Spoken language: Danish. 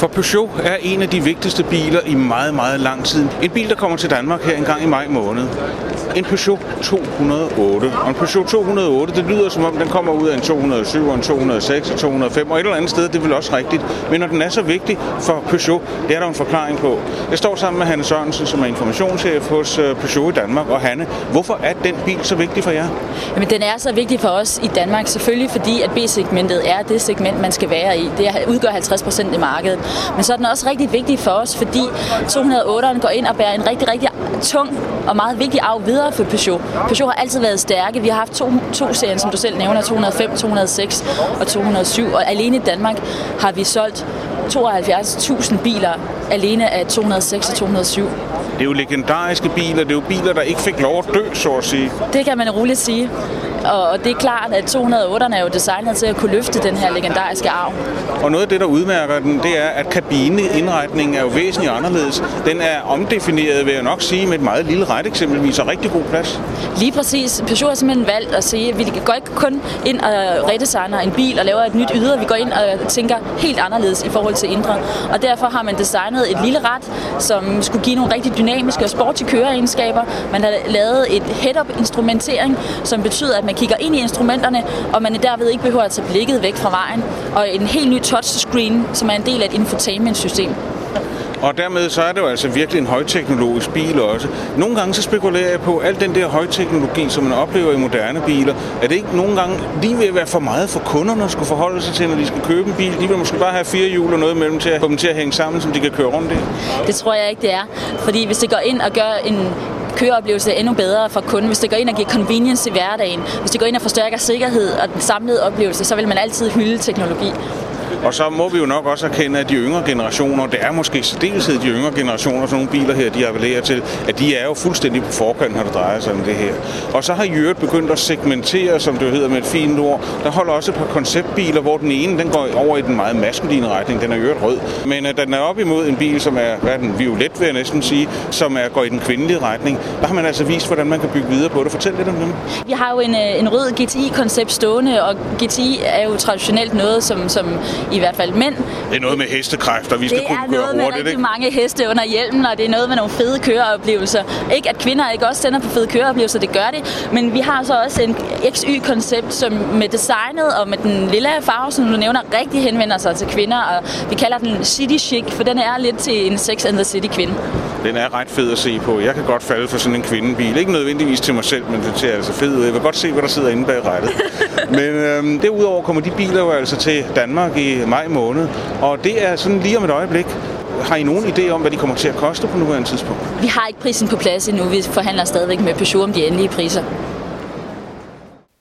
For Peugeot er en af de vigtigste biler i meget, meget lang tid. En bil, der kommer til Danmark her en gang i maj måned. En Peugeot 208. Og en Peugeot 208, det lyder som om, den kommer ud af en 207, og en 206, og 205, og et eller andet sted, det er vel også rigtigt. Men når den er så vigtig for Peugeot, det er der en forklaring på. Jeg står sammen med Hanne Sørensen, som er informationschef hos Peugeot i Danmark. Og Hanne, hvorfor er den bil så vigtig for jer? Jamen, den er så vigtig for os i Danmark, selvfølgelig fordi, at B-segmentet er det segment, man skal være i. Det udgør 50% i markedet. Men så er den også rigtig vigtig for os, fordi 208'eren går ind og bærer en rigtig, rigtig tung og meget vigtig arv videre for Peugeot. Peugeot har altid været stærke. Vi har haft to serier, som du selv nævner, 205, 206 og 207. Og alene i Danmark har vi solgt 72.000 biler alene af 206 og 207. Det er jo legendariske biler, det er jo biler, der ikke fik lov at dø, så at sige. Det kan man roligt sige. Og det er klart, at 208'eren er jo designet til at kunne løfte den her legendariske arv. Og noget af det, der udmærker den, det er, at kabineindretningen er jo væsentligt anderledes. Den er omdefineret, vil jeg nok sige, med et meget lille ret eksempelvis og rigtig god plads. Lige præcis. Peugeot har simpelthen valgt at sige, at vi går ikke kun ind og redesigner en bil og laver et nyt ydre. Vi går ind og tænker helt anderledes i forhold til indre. Og derfor har man designet et lille ret, som skulle give nogle rigtig dynamiske og sporty køreegenskaber. Man har lavet et head-up instrumentering, som betyder, at man kigger ind i instrumenterne, og man derved ikke behøver at tage blikket væk fra vejen. Og en helt ny touchscreen, som er en del af et infotainment-system. Og dermed så er det jo altså virkelig en højteknologisk bil også. Nogle gange så spekulerer jeg på, al den der højteknologi, som man oplever i moderne biler, er det ikke nogle gange lige ved at være for meget for kunderne at skulle forholde sig til, når de skal købe en bil? De vil måske bare have 4 hjul og noget mellem til at få dem til at hænge sammen, som de kan køre rundt i. Det tror jeg ikke, det er. Fordi hvis det går ind og gør en køreoplevelse endnu bedre for kunden, hvis det går ind og giver convenience i hverdagen, hvis det går ind og forstærker sikkerhed og den samlede oplevelse, så vil man altid hylde teknologi. Og så må vi jo nok også erkende, at de yngre generationer, det er måske særdeleshed de yngre generationer, sådan nogle biler her, de appellerer til, at de er jo fuldstændig på forkant, når det drejer sig om det her. Og så har Jørgen begyndt at segmentere, som det hedder med et fint ord. Der holder også et par konceptbiler, hvor den ene, den går over i den meget maskuline retning, den er Jørgen rød. Men den er op imod en bil, som er, hvad er den, violet vil jeg næsten sige, som går i den kvindelige retning. Der har man altså vist, hvordan man kan bygge videre på det. Fortæl lidt om dem. Vi har jo en rød GTI-koncept stående, og GTI er jo traditionelt noget, som i hvert fald mænd. Det er noget med hestekræfter, vi skal kunne køre hurtigt. Det er noget med rigtig mange heste under hjelmen, og det er noget med nogle fede køreoplevelser. Ikke at kvinder ikke også sender på fede køreoplevelser, det gør det, men vi har så også en XY-koncept, som med designet og med den lille farve, som du nævner, rigtig henvender sig til kvinder, og vi kalder den City Chic, for den er lidt til en Sex and the City-kvinde. Den er ret fed at se på. Jeg kan godt falde for sådan en kvindebil. Ikke nødvendigvis til mig selv, men det ser altså fed ud. Jeg vil godt se, hvad der sidder inde bag rattet. Men derudover kommer de biler jo altså til Danmark i maj måned, og det er sådan lige om et øjeblik. Har I nogen idé om, hvad de kommer til at koste på nuværende tidspunkt? Vi har ikke prisen på plads endnu. Vi forhandler stadigvæk med Peugeot om de endelige priser.